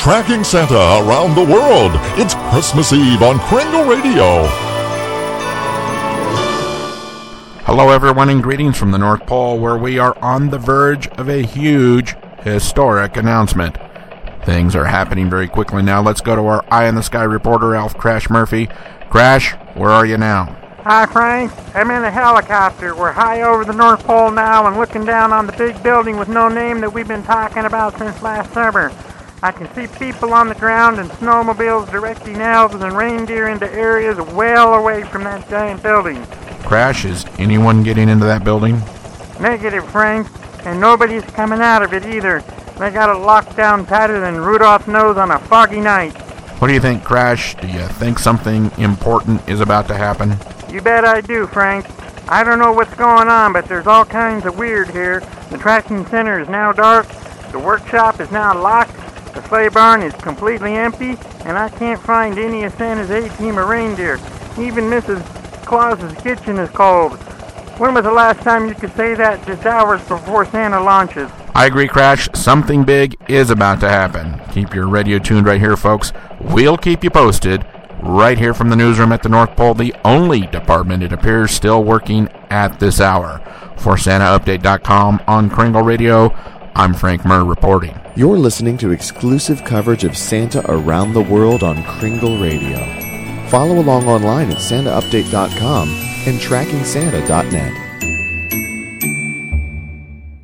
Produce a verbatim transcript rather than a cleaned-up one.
Tracking Santa Around the World. It's Christmas Eve on Kringle Radio. Hello, everyone, and greetings from the North Pole, where we are on the verge of a huge, historic announcement. Things are happening very quickly now. Let's go to our eye-in-the-sky reporter, Alf Crash Murphy. Crash, where are you now? Hi, Frank. I'm in a helicopter. We're high over the North Pole now and looking down on the big building with no name that we've been talking about since last summer. I can see people on the ground and snowmobiles directing elves and reindeer into areas well away from that giant building. Crash, is anyone getting into that building? Negative, Frank. And nobody's coming out of it either. They got it locked down tighter than Rudolph's nose on a foggy night. What do you think, Crash? Do you think something important is about to happen? You bet I do, Frank. I don't know what's going on, but there's all kinds of weird here. The tracking center is now dark, the workshop is now locked, the sleigh barn is completely empty, and I can't find any of Santa's A-team of reindeer. Even Missus Claus's kitchen is cold. When was the last time you could say that? Just hours before Santa launches. I agree, Crash. Something big is about to happen. Keep your radio tuned right here, folks. We'll keep you posted. Right here from the newsroom at the North Pole, the only department, it appears, still working at this hour. For Santa Update dot com on Kringle Radio, I'm Frank Murr reporting. You're listening to exclusive coverage of Santa around the world on Kringle Radio. Follow along online at Santa Update dot com and Tracking Santa dot net.